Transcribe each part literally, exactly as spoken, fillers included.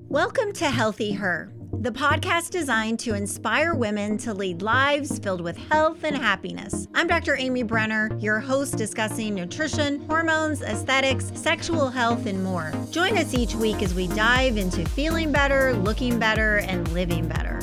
Welcome to Healthy Her, the podcast designed to inspire women to lead lives filled with health and happiness. I'm Doctor Amy Brenner, your host discussing nutrition, hormones, aesthetics, sexual health, and more. Join us each week as we dive into feeling better, looking better, and living better.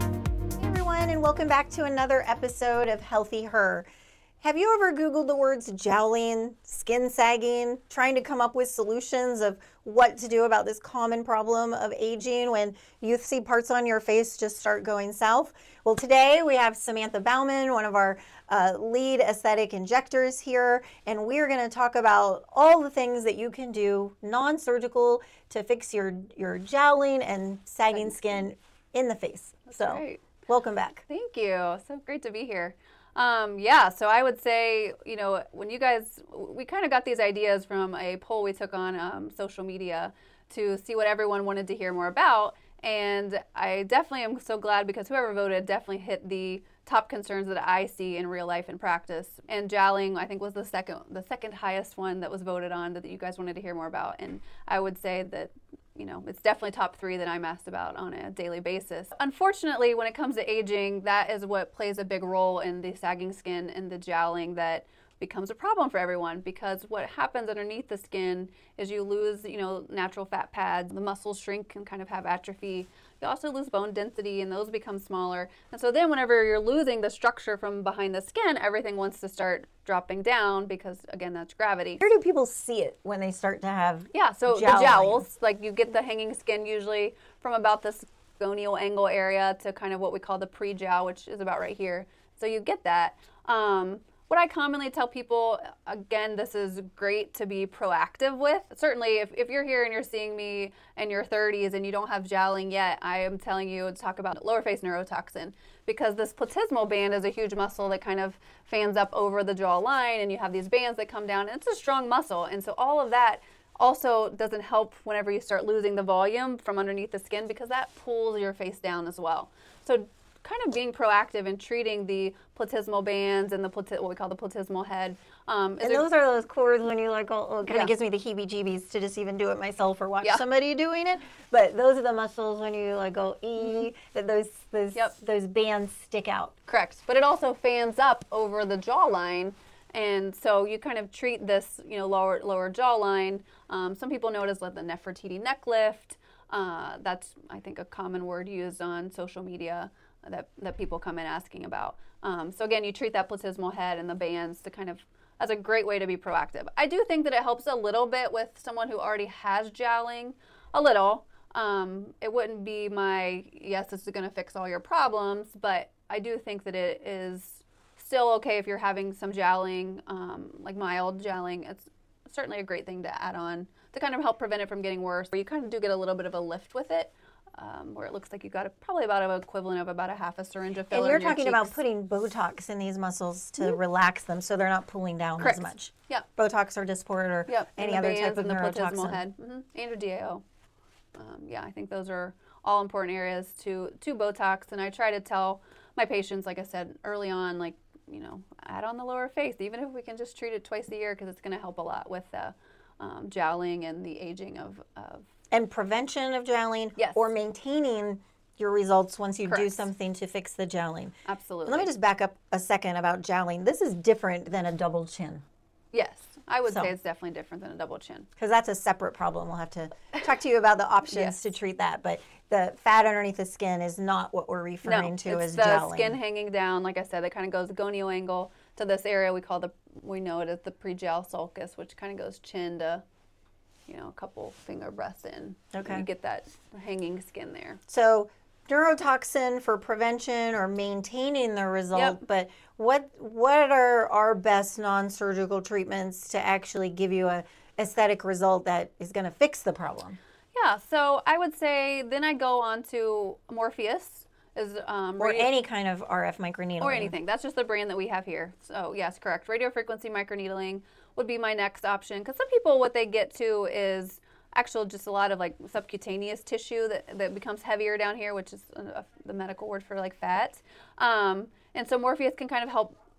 Hey everyone, and welcome back to another episode of Healthy Her. Have you ever Googled the words jowling, skin sagging, trying to come up with solutions of what to do about this common problem of aging when you see parts on your face just start going south? Well, today we have Samantha Bauman, one of our uh, lead aesthetic injectors here, and we're going to talk about all the things that you can do non-surgical to fix your, your jowling and sagging skin in the face. That's so, great. Welcome back. Thank you. So great to be here. Um, yeah, so I would say, you know, when you guys, we kind of got these ideas from a poll we took on um, social media to see what everyone wanted to hear more about. And I definitely am so glad because whoever voted definitely hit the top concerns that I see in real life and practice. And jowling, I think, was the second, the second highest one that was voted on that you guys wanted to hear more about. And I would say that, you know, it's definitely top three that I'm asked about on a daily basis. Unfortunately, when it comes to aging, that is what plays a big role in the sagging skin and the jowling that becomes a problem for everyone, because what happens underneath the skin is you lose, you know, natural fat pads, the muscles shrink and kind of have atrophy. You also lose bone density and those become smaller. And so then whenever you're losing the structure from behind the skin, everything wants to start dropping down because, again, that's gravity. Where do people see it when they start to have Yeah, so jowling? The jowls, like you get the hanging skin usually from about this gonial angle area to kind of what we call the pre-jowl, which is about right here. So you get that. Um, What I commonly tell people, again, this is great to be proactive with. Certainly, if, if you're here and you're seeing me in your thirties and you don't have jowling yet, I am telling you to talk about lower face neurotoxin, because this platysmal band is a huge muscle that kind of fans up over the jaw line, and you have these bands that come down, and it's a strong muscle. And so all of that also doesn't help whenever you start losing the volume from underneath the skin, because that pulls your face down as well. So kind of being proactive and treating the platysmal bands and the plati- what we call the platysmal head. Um, and those are those cords when you like, oh, oh, kind of yeah. gives me the heebie-jeebies to just even do it myself or watch yeah. somebody doing it. But those are the muscles when you like go, ee, that those those Yep. those bands stick out. Correct. But it also fans up over the jawline. And so you kind of treat this, you know, lower lower jawline. Um, some people know it as like the Nefertiti neck lift. Uh, that's, I think, a common word used on social media that, that people come in asking about. Um, so again, you treat that platysmal head and the bands to kind of, as a great way to be proactive. I do think that it helps a little bit with someone who already has jowling, a little. Um, it wouldn't be my, yes, this is going to fix all your problems, but I do think that it is still okay if you're having some jowling, um, like mild jowling. It's certainly a great thing to add on to kind of help prevent it from getting worse. You kind of do get a little bit of a lift with it. Um, where it looks like you got a, probably about an equivalent of about a half a syringe of filler. And you're in your talking cheeks. about putting Botox in these muscles to mm-hmm. relax them so they're not pulling down Correct. as much. Yeah. Botox or Dysport or yep. any other type of and the neurotoxin. platysmal head. Mm-hmm. And your D A O. Um, yeah, I think those are all important areas to, to Botox. And I try to tell my patients, like I said early on, like, you know, add on the lower face, even if we can just treat it twice a year, because it's going to help a lot with the um, jowling and the aging of, of and prevention of jowling, yes. or maintaining your results once you Correct. do something to fix the jowling. Absolutely. Let me just back up a second about jowling. This is different than a double chin. Yes, I would so, say it's definitely different than a double chin. Because that's a separate problem. We'll have to talk to you about the options yes. to treat that. But the fat underneath the skin is not what we're referring no, to it's as the jowling. Skin hanging down, like I said, it kind of goes gonial angle to this area we call the, we know it as the pre-jowl sulcus, which kind of goes chin to, you know, a couple finger breaths in. Okay. You get that hanging skin there. So neurotoxin for prevention or maintaining the result, yep. but what what are our best non-surgical treatments to actually give you a aesthetic result that is going to fix the problem? Yeah, so I would say then I go on to Morpheus. Is, um, or radio- any kind of R F microneedling. Or anything. That's just the brand that we have here. So yes, correct. Radiofrequency microneedling would be my next option, because some people, what they get to is actual just a lot of like subcutaneous tissue that, that becomes heavier down here, which is uh, the medical word for like fat. Um, and so Morpheus can kind of help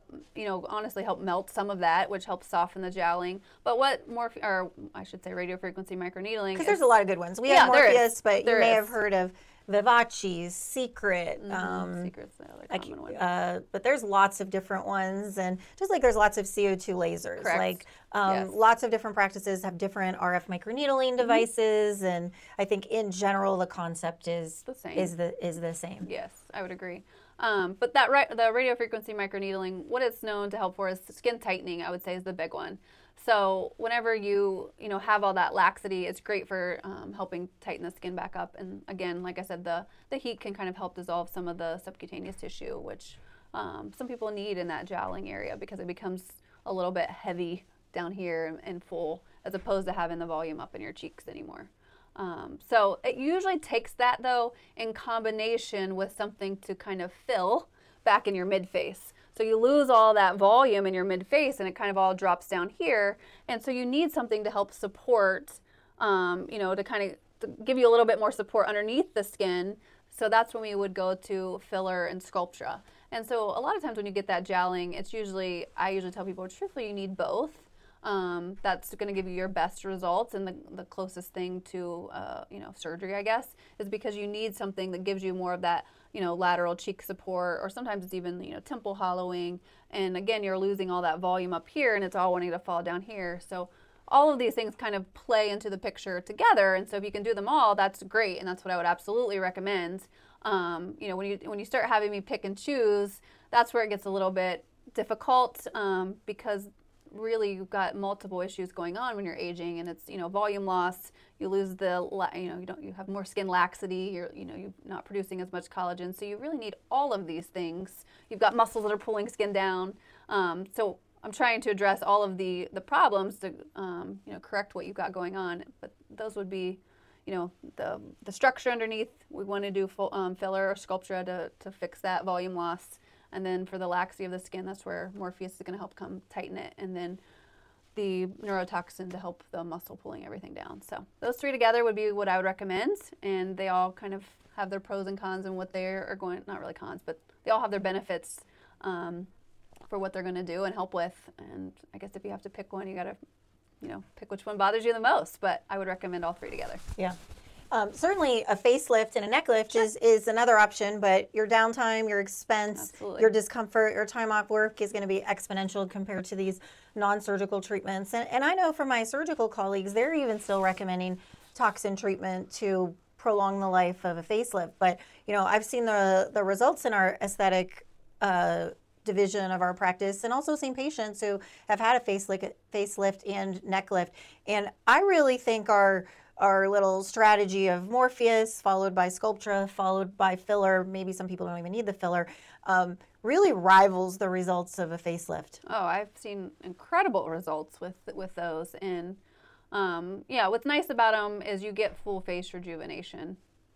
you know, honestly help melt some of that, which helps soften the jowling. But what Morphe, or I should say radiofrequency microneedling. Because there's a lot of good ones. We yeah, have Morpheus, but there you may is. have heard of Vivace's, Secret. Mm-hmm. Um, Secret's the other I common ca- one. uh, but there's lots of different ones, and just like there's lots of C O two lasers. Correct. Like um, Yes. lots of different practices have different R F microneedling devices, mm-hmm. and I think in general the concept is the same. is the is the same. Yes, I would agree. Um, but that right, the radiofrequency microneedling, what it's known to help for is skin tightening. I would say is the big one. So whenever you you know have all that laxity, it's great for um, helping tighten the skin back up. And again, like I said, the the heat can kind of help dissolve some of the subcutaneous tissue, which um, some people need in that jowling area because it becomes a little bit heavy down here and, and full, as opposed to having the volume up in your cheeks anymore. Um, so it usually takes that though in combination with something to kind of fill back in your mid-face. So you lose all that volume in your mid-face and it kind of all drops down here. And so you need something to help support, um, you know, to kind of to give you a little bit more support underneath the skin. So that's when we would go to filler and Sculptra. And so a lot of times when you get that jowling, it's usually, I usually tell people, truthfully, you need both. Um, that's going to give you your best results, and the, the closest thing to uh, you know surgery, I guess, is because you need something that gives you more of that you know lateral cheek support, or sometimes it's even you know temple hollowing. And again, you're losing all that volume up here, and it's all wanting to fall down here. So all of these things kind of play into the picture together. And so if you can do them all, that's great, and that's what I would absolutely recommend. Um, you know, when you when you start having me pick and choose, that's where it gets a little bit difficult um, because really you've got multiple issues going on when you're aging, and it's you know volume loss, you lose the you know you don't you have more skin laxity, you're you know you're not producing as much collagen, so you really need all of these things. You've got muscles that are pulling skin down, um, so I'm trying to address all of the the problems to um, you know correct what you've got going on, but those would be you know the the structure underneath. We want to do full um, filler or Sculptra to to fix that volume loss. And then for the laxity of the skin, that's where Morpheus is going to help come tighten it. And then the neurotoxin to help the muscle pulling everything down. So those three together would be what I would recommend. And they all kind of have their pros and cons and what they are going, not really cons, but they all have their benefits um, for what they're going to do and help with. And I guess if you have to pick one, you got to, you know, pick which one bothers you the most. But I would recommend all three together. Yeah. Um, certainly a facelift and a neck lift sure. is, is another option, but your downtime, your expense, Absolutely. your discomfort, your time off work is going to be exponential compared to these non-surgical treatments. And, and I know from my surgical colleagues, they're even still recommending toxin treatment to prolong the life of a facelift. But, you know, I've seen the, the results in our aesthetic uh, division of our practice, and also seen patients who have had a facelift, facelift and neck lift. And I really think our our little strategy of Morpheus, followed by Sculptra, followed by filler, maybe some people don't even need the filler, um, really rivals the results of a facelift. Oh, I've seen incredible results with with those. And um, yeah, what's nice about them is you get full face rejuvenation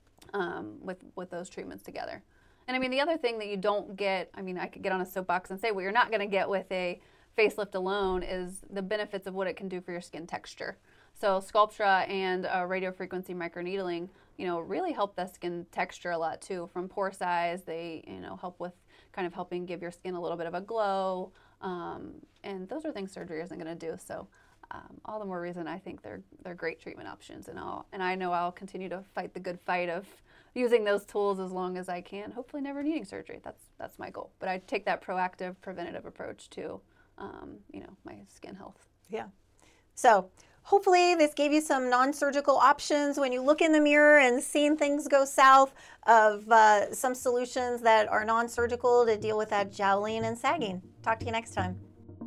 um, with, with those treatments together. And I mean, the other thing that you don't get, I mean, I could get on a soapbox and say what you're not going to get with a facelift alone is the benefits of what it can do for your skin texture. So Sculptra and uh, radiofrequency microneedling, you know, really help the skin texture a lot too. From pore size, they, you know, help with kind of helping give your skin a little bit of a glow. Um, and those are things surgery isn't going to do. So um, all the more reason I think they're they're great treatment options. And I'll and I know I'll continue to fight the good fight of using those tools as long as I can. Hopefully, never needing surgery. That's that's my goal. But I take that proactive, preventative approach to, um, you know, my skin health. Yeah. So hopefully this gave you some non-surgical options when you look in the mirror and seeing things go south, of uh, some solutions that are non-surgical to deal with that jowling and sagging. Talk to you next time.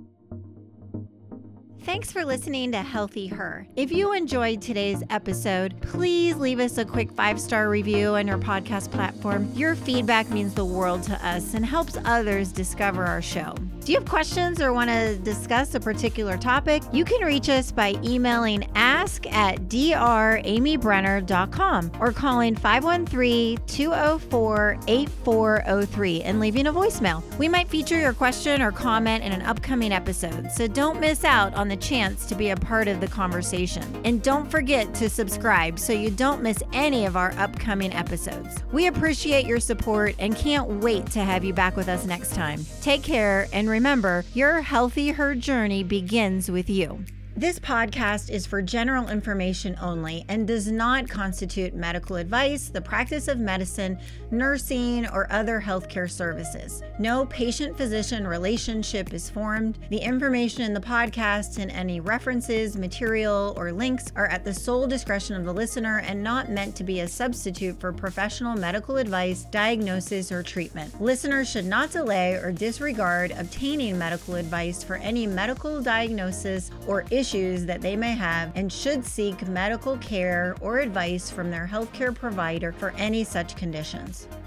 Thanks for listening to Healthy Her. If you enjoyed today's episode, please leave us a quick five-star review on your podcast platform. Your feedback means the world to us and helps others discover our show. Do you have questions or want to discuss a particular topic? You can reach us by emailing ask at d r amy brenner dot com or calling five one three, two oh four, eight four oh three and leaving a voicemail. We might feature your question or comment in an upcoming episode, so don't miss out on the chance to be a part of the conversation. And don't forget to subscribe so you don't miss any of our upcoming episodes. We appreciate your support and can't wait to have you back with us next time. Take care, and remember, remember, your Healthy Her journey begins with you. This podcast is for general information only and does not constitute medical advice, the practice of medicine, nursing, or other healthcare services. No patient-physician relationship is formed. The information in the podcast and any references, material, or links are at the sole discretion of the listener and not meant to be a substitute for professional medical advice, diagnosis, or treatment. Listeners should not delay or disregard obtaining medical advice for any medical diagnosis or issue issues that they may have and should seek medical care or advice from their healthcare provider for any such conditions.